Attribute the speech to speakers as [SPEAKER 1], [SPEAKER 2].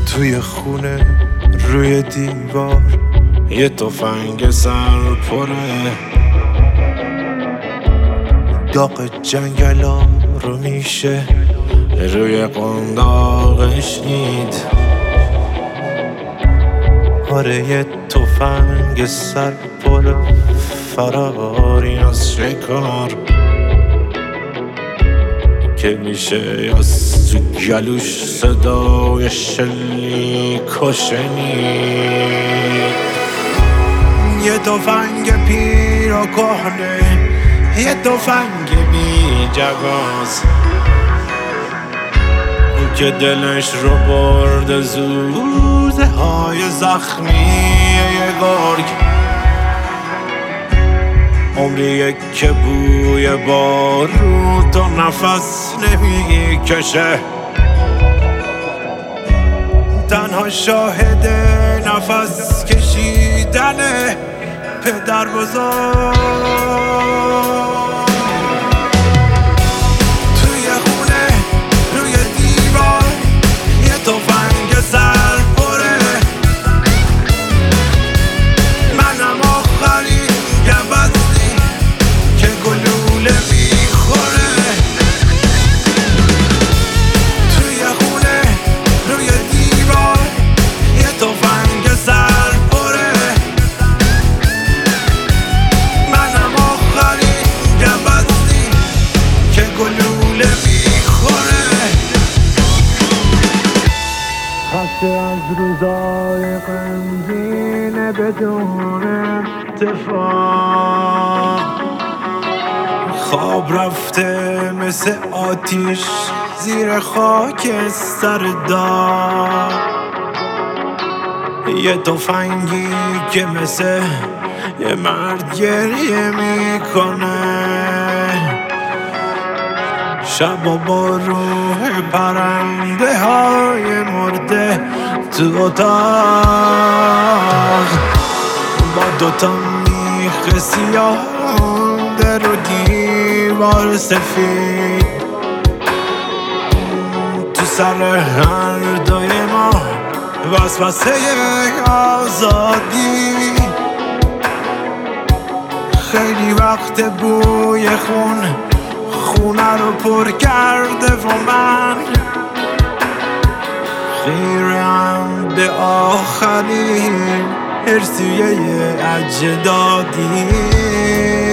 [SPEAKER 1] توی خونه روی دیوار یه تفنگ سر پره، داغ جنگلا رو میشه روی قنداقش دید. آره یه تفنگ سر پر فراری از شکار که میشه از تو گلوش صدای شلیک شنید. یه تفنگ پیر و کهنه، یه تفنگ بی جواز که دلش رو برده زوزه های زخمی یه گرگ. عمریه که بوی بارود و نفس نمی کشه، تنها شاهد نفس کشیدن پدر بزرگ. توی خونه روی دیوار یه تفنگ سر پره، منم آخری گوزنی که گلوله میخوره. توی خونه روی دیوار یه تفنگ سر پره، منم آخری گوزنی که گلوله میخوره. خسته از روزای غمگین بدون اتفاق، خواب رفته مثل آتیش زیر خاک سر داغ. یه تفنگی که مثل یه مرد گریه میکنه، شب و با روح پرنده های مرده تو اتاق، با دوتا میخ سیاه در و دیوار سفید. تو سر هر دوی ما وسوسه آزادی، خیلی وقت بوی خونه رو پر کرده و من خیرم به آخرین ارثیه اجدادی.